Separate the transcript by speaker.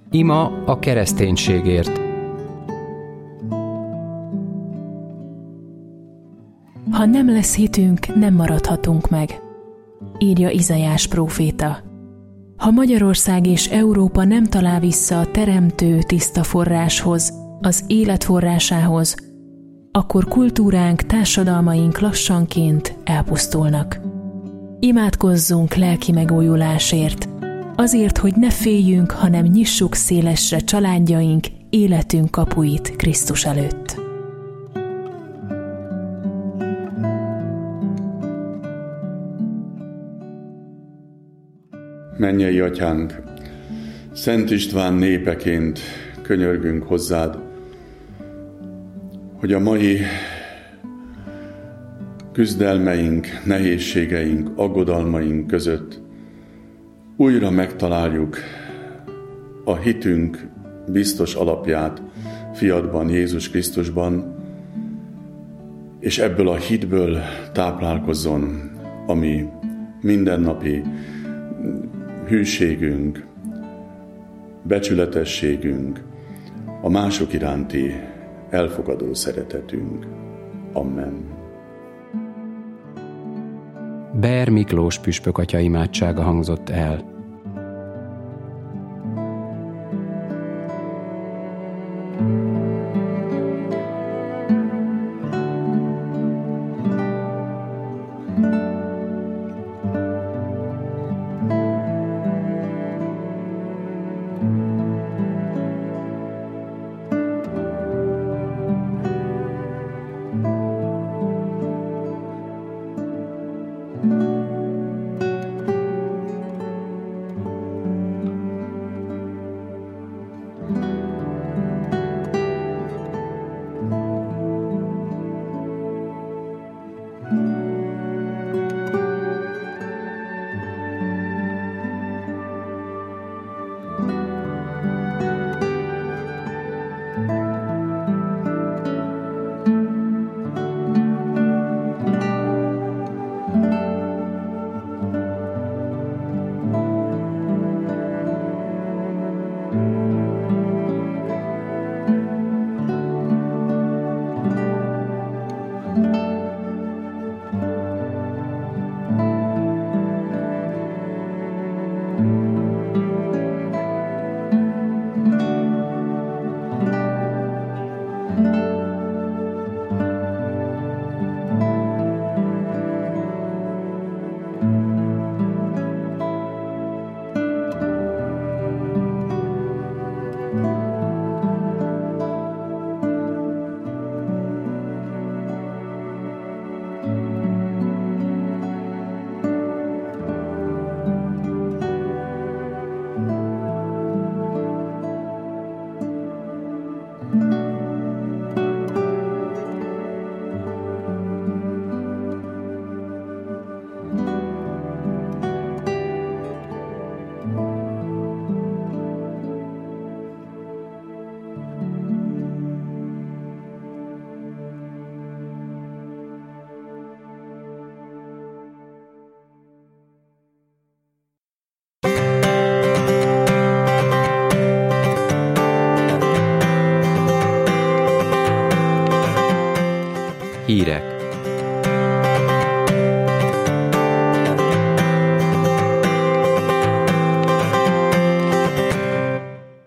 Speaker 1: Ima a kereszténységért.
Speaker 2: Ha nem lesz hitünk, nem maradhatunk meg, írja Izaiás próféta. Ha Magyarország és Európa nem talál vissza a teremtő tiszta forráshoz, az élet forrásához, akkor kultúránk, társadalmaink lassanként elpusztulnak. Imádkozzunk lelki megújulásért, azért, hogy ne féljünk, hanem nyissuk szélesre családjaink, életünk kapuit Krisztus előtt.
Speaker 3: Mennyei Atyánk, Szent István népeként könyörgünk hozzád, hogy a mai küzdelmeink, nehézségeink, aggodalmaink között újra megtaláljuk a hitünk biztos alapját fiadban, Jézus Krisztusban, és ebből a hitből táplálkozzon a mi mindennapi hűségünk, becsületességünk, a mások iránti elfogadó szeretetünk. Amen.
Speaker 1: Beer Miklós püspök atya imádsága hangzott el. Hírek.